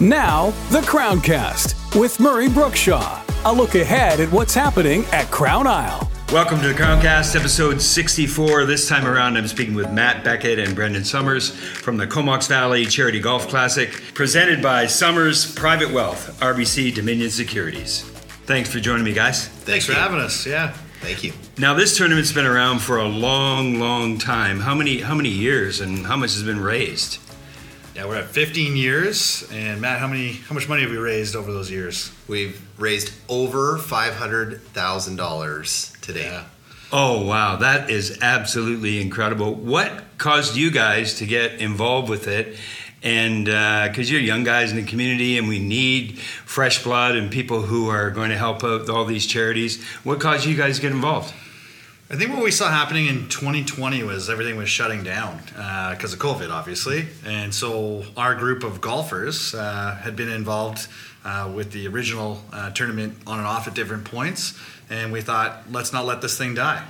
Now, the Crowncast with Murray Brookshaw. A look ahead at what's happening at Crown Isle. Welcome to the Crowncast, episode 64. This time around, I'm speaking with Matt Beckett and Brendan Summers from the Comox Valley Charity Golf Classic, presented by Summers Private Wealth, RBC Dominion Securities. Thanks for joining me, guys. Thanks for having us. Yeah. Thank you. Now, this tournament's been around for a long time. How many years and how much has been raised? Yeah, we're at 15 years. And Matt, how much money have we raised over those years? We've raised over $500,000 today. Yeah. Oh, wow. That is absolutely incredible. What caused you guys to get involved with it? And because you're young guys in the community and we need fresh blood and people who are going to help out with all these charities, what caused you guys to get involved? I think what we saw happening in 2020 was everything was shutting down because of COVID, obviously. And so our group of golfers had been involved with the original tournament on and off at different points. And we thought, let's not let this thing die.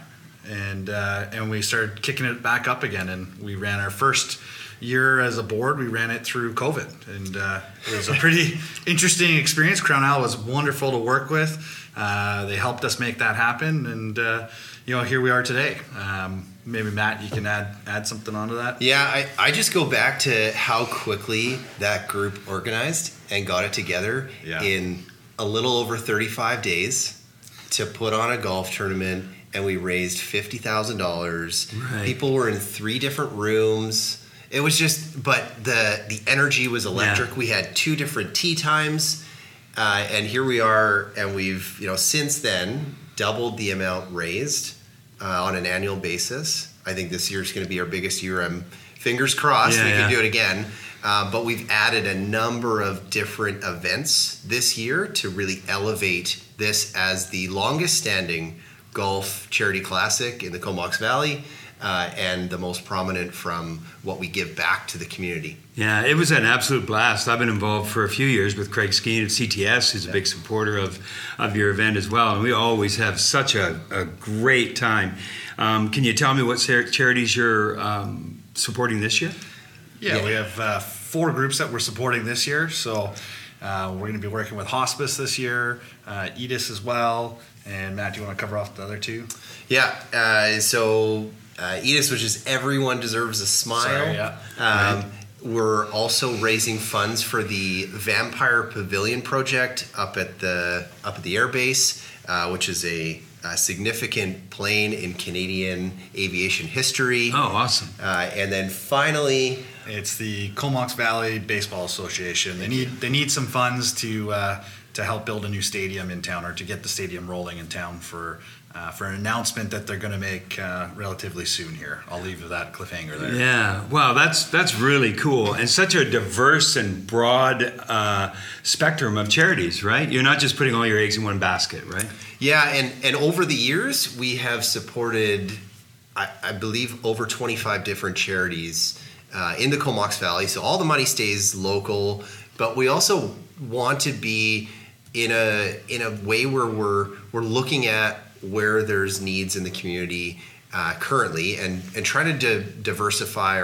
And we started kicking it back up again. And we ran our first year as a board. We ran it through COVID. And it was a pretty interesting experience. Crown Isle was wonderful to work with. They helped us make that happen. And here we are today. Maybe Matt, you can add something onto that. Yeah, I just go back to how quickly that group organized and got it together in a little over 35 days to put on a golf tournament, and we raised $50,000. Right. People were in 3 different rooms. It was just, but the energy was electric. Yeah. We had 2 different tee times, and here we are, and we've since then doubled the amount raised on an annual basis. I think this year is going to be our biggest year. I'm fingers crossed we can do it again. But we've added a number of different events this year to really elevate this as the longest standing golf charity classic in the Comox Valley, and the most prominent from what we give back to the community. Yeah, it was an absolute blast. I've been involved for a few years with Craig Skeen of CTS, who's a big supporter of your event as well. And we always have such a great time. Can you tell me what charities you're supporting this year? Yeah, we have 4 groups that we're supporting this year. So we're going to be working with Hospice this year, EDIS as well. And Matt, do you want to cover off the other 2? Yeah, so EDIS, which is Everyone Deserves a Smile. Right. We're also raising funds for the Vampire Pavilion project up at the air base, which is a significant plane in Canadian aviation history. Oh, awesome! And then finally, it's the Comox Valley Baseball Association. They need some funds to help build a new stadium in town, or to get the stadium rolling in town for an announcement that they're going to make relatively soon here. I'll leave that cliffhanger there. Yeah, wow, that's really cool, and such a diverse and broad spectrum of charities, right? You're not just putting all your eggs in one basket, right? Yeah, and over the years, we have supported, I believe, over 25 different charities in the Comox Valley. So all the money stays local, but we also want to be in a way where we're looking at where there's needs in the community currently, and trying to diversify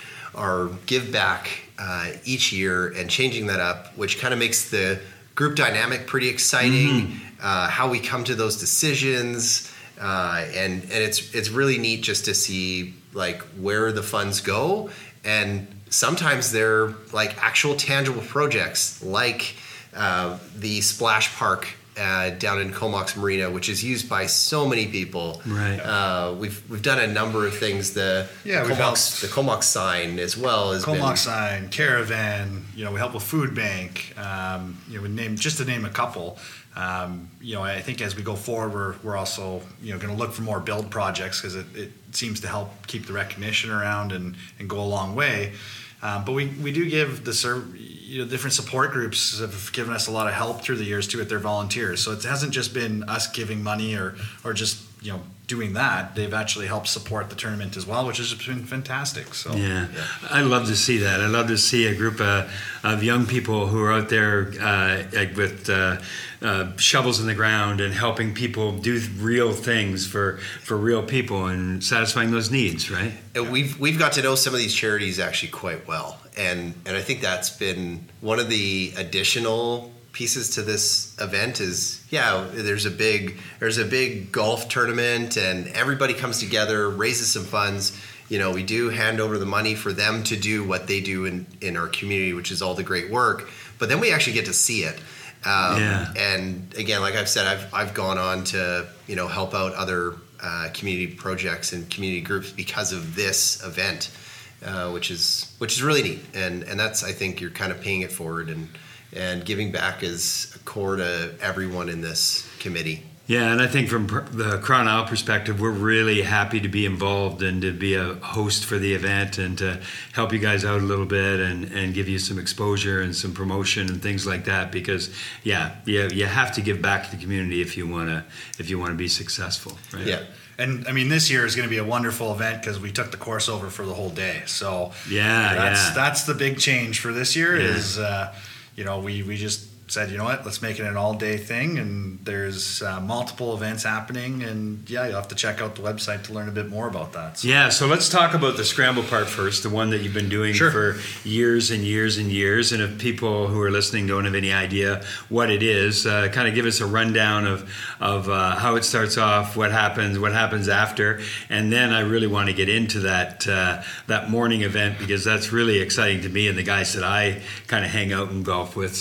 our give back each year, and changing that up, which kind of makes the group dynamic pretty exciting. How we come to those decisions, and it's really neat just to see like where the funds go, and sometimes they're like actual tangible projects, like the splash park down in Comox Marina, which is used by so many people. Right. We've done a number of things. The Comox sign as well as Comox sign, caravan. We help with food bank. We name just to name a couple. I think as we go forward, we're also going to look for more build projects, because it seems to help keep the recognition around and go a long way. But we do give different support groups have given us a lot of help through the years too with their volunteers. So it hasn't just been us giving money or just doing that. They've actually helped support the tournament as well, which has been fantastic. So yeah. I love to see that. I love to see a group of young people who are out there with shovels in the ground and helping people do real things for real people and satisfying those needs, right? And we've got to know some of these charities actually quite well, and I think that's been one of the additional pieces to this event is, there's a big golf tournament and everybody comes together, raises some funds. We do hand over the money for them to do what they do in our community, which is all the great work, but then we actually get to see it. And again, like I've said, I've gone on to, help out other community projects and community groups because of this event, which is really neat. And that's, I think you're kind of paying it forward and giving back is core to everyone in this committee. Yeah, and I think from the Crown Isle perspective, we're really happy to be involved and to be a host for the event and to help you guys out a little bit and give you some exposure and some promotion and things like that. Because you have to give back to the community if you want to be successful. Right? Yeah. And I mean, this year is going to be a wonderful event because we took the course over for the whole day. So that's the big change for this year is. We just said, let's make it an all-day thing, and there's multiple events happening, and you'll have to check out the website to learn a bit more about that. So let's talk about the scramble part first, the one that you've been doing for years and years and years, and if people who are listening don't have any idea what it is, kind of give us a rundown of how it starts off, what happens after, and then I really want to get into that morning event because that's really exciting to me and the guys that I kind of hang out and golf with.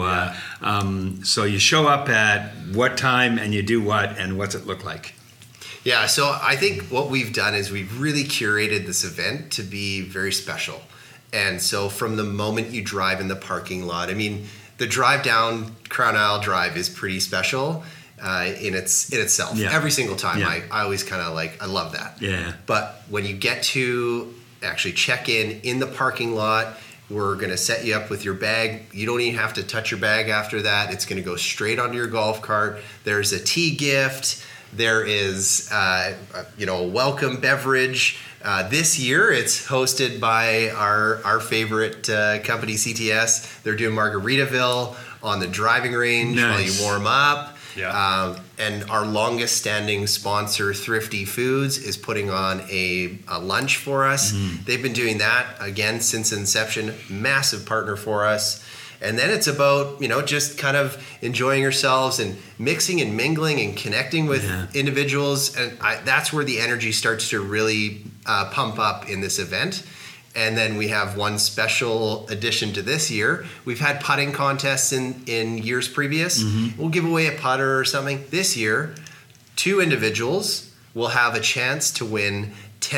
So you show up at what time and you do what and what's it look like? Yeah, so I think what we've done is we've really curated this event to be very special. And so from the moment you drive in the parking lot, I mean, the drive down Crown Isle Drive is pretty special in itself. Yeah. Every single time, I always kind of I love that. Yeah. But when you get to actually check in the parking lot, we're going to set you up with your bag. You don't even have to touch your bag after that. It's going to go straight onto your golf cart. There's a tea gift. There is, a welcome beverage. This year, it's hosted by our favorite company, CTS. They're doing Margaritaville on the driving range while you warm up. Yeah. And our longest standing sponsor, Thrifty Foods, is putting on a lunch for us. They've been doing that again since inception. Massive partner for us. And then it's about, just kind of enjoying yourselves and mixing and mingling and connecting with individuals. And that's where the energy starts to really pump up in this event. And then we have one special addition to this year. We've had putting contests in years previous. We'll give away a putter or something. This year, 2 individuals will have a chance to win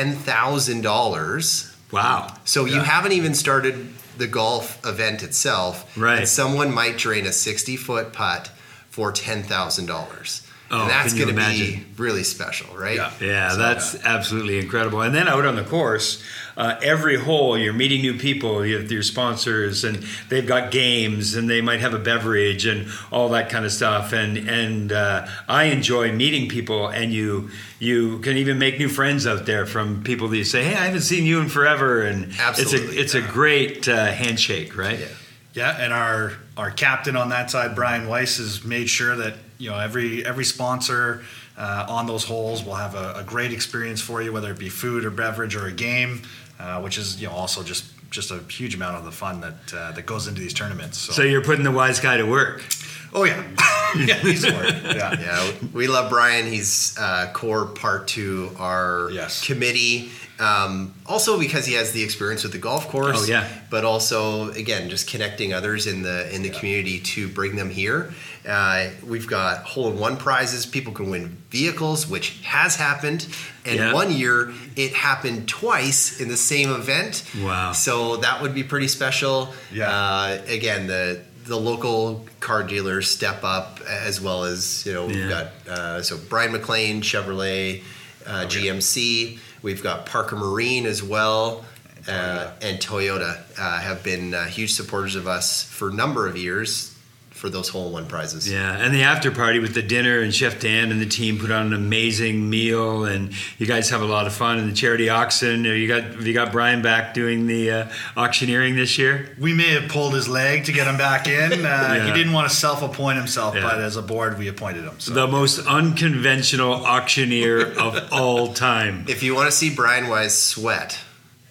$10,000. Wow. So you haven't even started the golf event itself. Right. And someone might drain a 60-foot putt for $10,000. Oh, and that's going to be really special, right? Yeah, that's absolutely incredible. And then out on the course, every hole, you're meeting new people, you have your sponsors, and they've got games, and they might have a beverage and all that kind of stuff. And I enjoy meeting people, and you can even make new friends out there from people that you say, hey, I haven't seen you in forever. And absolutely, it's a great handshake, right? Yeah, and our captain on that side, Brian Weiss, has made sure that every sponsor on those holes will have a great experience for you, whether it be food or beverage or a game, which is also just a huge amount of the fun that goes into these tournaments. So you're putting the wise guy to work. Oh yeah, yeah, he's at work. Yeah, we love Brian. He's core part to our committee. Also because he has the experience with the golf course. Oh yeah. But also again, just connecting others in the community to bring them here. We've got hole-in-one prizes. People can win vehicles, which has happened. And one year it happened twice in the same event. Wow. So that would be pretty special. Yeah. Again, the local car dealers step up, as well as we've got Brian McLean, Chevrolet, GMC. We've got Parker Marine as well, and Toyota have been huge supporters of us for a number of years for those hole-in-one prizes. Yeah, and the after party with the dinner, and Chef Dan and the team put on an amazing meal, and you guys have a lot of fun. And the charity auction, have you got Brian back doing the auctioneering this year? We may have pulled his leg to get him back in. He didn't want to self-appoint himself, but as a board, we appointed him. So. The most unconventional auctioneer of all time. If you want to see Brian Wise sweat,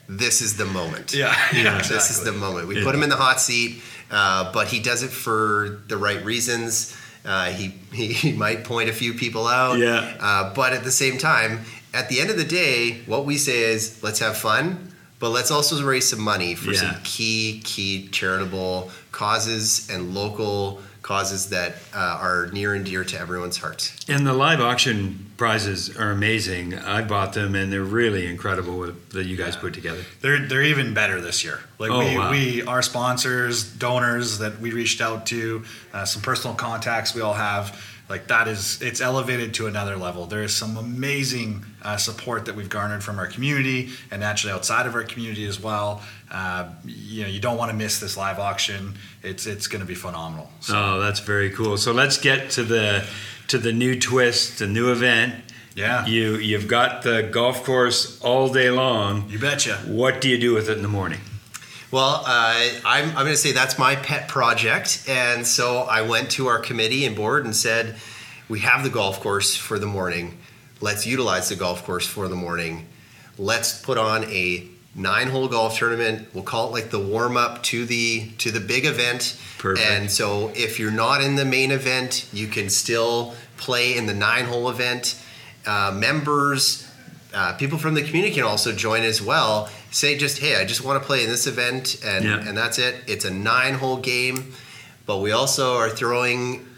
this is the moment. Yeah, This is the moment. We put him in the hot seat, but he does it for the right reasons. He might point a few people out. But at the same time, at the end of the day, what we say is, let's have fun, but let's also raise some money for some key charitable causes and local causes that are near and dear to everyone's hearts. And the live auction prizes are amazing. I bought them, and they're really incredible that you guys put together. They're even better this year. Like we our sponsors, donors that we reached out to, some personal contacts we all have. Like it's elevated to another level. There is some amazing support that we've garnered from our community and actually outside of our community as well. You don't want to miss this live auction. It's going to be phenomenal. So. Oh, that's very cool. So let's get to the new twist, the new event. Yeah. You've got the golf course all day long. You betcha. What do you do with it in the morning? Well, I'm going to say that's my pet project. And so I went to our committee and board and said, we have the golf course for the morning. Let's utilize the golf course for the morning. Let's put on a 9-hole golf tournament. We'll call it like the warm-up to the big event. Perfect. And so if you're not in the main event, you can still play in the 9-hole event. Members, people from the community can also join as well. Say just, hey, I just want to play in this event, and that's it. It's a 9-hole game, but we also are throwing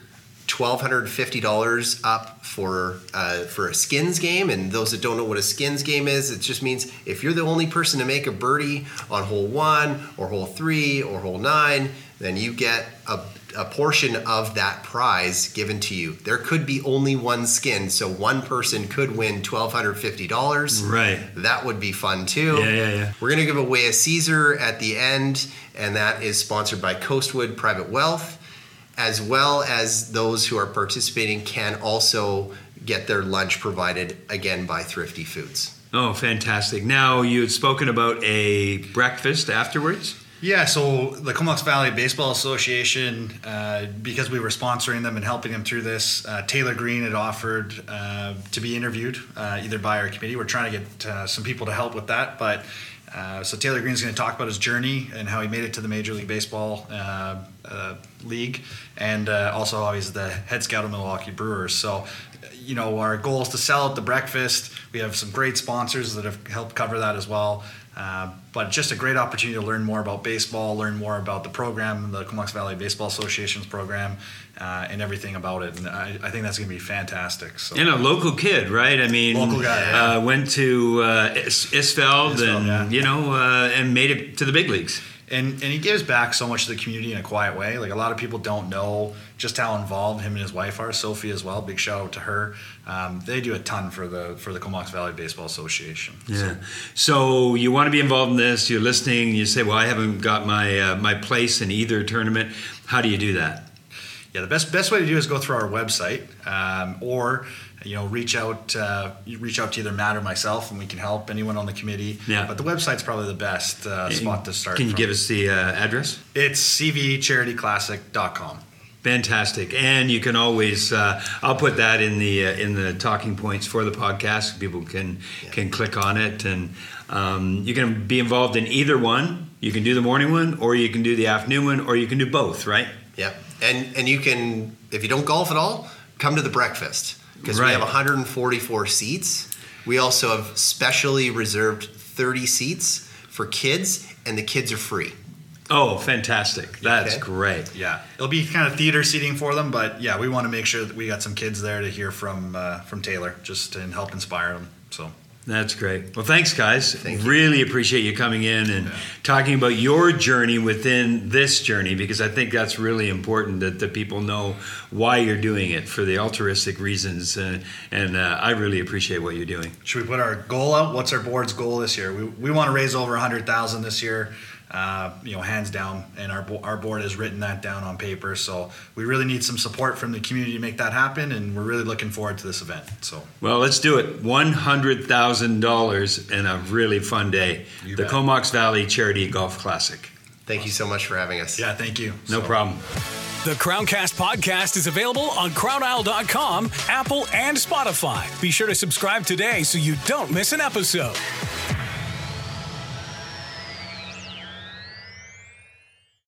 $1,250 up for a skins game. And those that don't know what a skins game is, it just means if you're the only person to make a birdie on hole 1 or hole 3 or hole 9, then you get a portion of that prize given to you. There could be only one skin, so one person could win $1,250. Right. That would be fun too. Yeah. We're going to give away a Caesar at the end, and that is sponsored by Coastwood Private Wealth, as well as those who are participating can also get their lunch provided again by Thrifty Foods. Oh, fantastic. Now, you had spoken about a breakfast afterwards? Yeah, so the Comox Valley Baseball Association, because we were sponsoring them and helping them through this, Taylor Green had offered to be interviewed either by our committee. We're trying to get some people to help with that, but so Taylor Green's going to talk about his journey and how he made it to the Major League Baseball League, and also how he's the head scout of Milwaukee Brewers. So, our goal is to sell out the breakfast. We have some great sponsors that have helped cover that as well. But just a great opportunity to learn more about baseball, learn more about the program, the Comox Valley Baseball Association's program, and everything about it. And I think that's going to be fantastic. So. And a local kid, right? I mean, local guy, went to Isfeld and, and made it to the big leagues. And he gives back so much to the community in a quiet way. Like, a lot of people don't know just how involved him and his wife are. Sophie as well. Big shout out to her. They do a ton for the Comox Valley Baseball Association. Yeah. So you want to be involved in this. You're listening. You say, "Well, I haven't got my place in either tournament." How do you do that? Yeah, the best way to do it is go through our website, or reach out to either Matt or myself, and we can help anyone on the committee. Yeah. But the website's probably the best spot to start. Can you give us the address? It's cvcharityclassic.com. Fantastic. And you can always I'll put that in the talking points for the podcast. People can click on it, and you can be involved in either one. You can do the morning one, or you can do the afternoon one, or you can do both, right? Yeah. And you can, if you don't golf at all, come to the breakfast, because we have 144 seats. We also have specially reserved 30 seats for kids, and the kids are free. Oh, fantastic. That's great. Yeah. It'll be kind of theater seating for them, but yeah, we want to make sure that we got some kids there to hear from Taylor, just to help inspire them. So that's great. Well, thanks, guys. Thank you. Really appreciate you coming in and talking about your journey within this journey, because I think that's really important that the people know why you're doing it for the altruistic reasons. And I really appreciate what you're doing. Should we put our goal out? What's our board's goal this year? We want to raise over $100,000 this year. Hands down, and our board has written that down on paper. So we really need some support from the community to make that happen, and we're really looking forward to this event. So, well, let's do it. $100,000 and a really fun day. The Comox Valley Charity Golf Classic. Thank you so much for having us. Yeah, thank you. No problem. The Crowncast podcast is available on crownisle.com, Apple, and Spotify. Be sure to subscribe today so you don't miss an episode.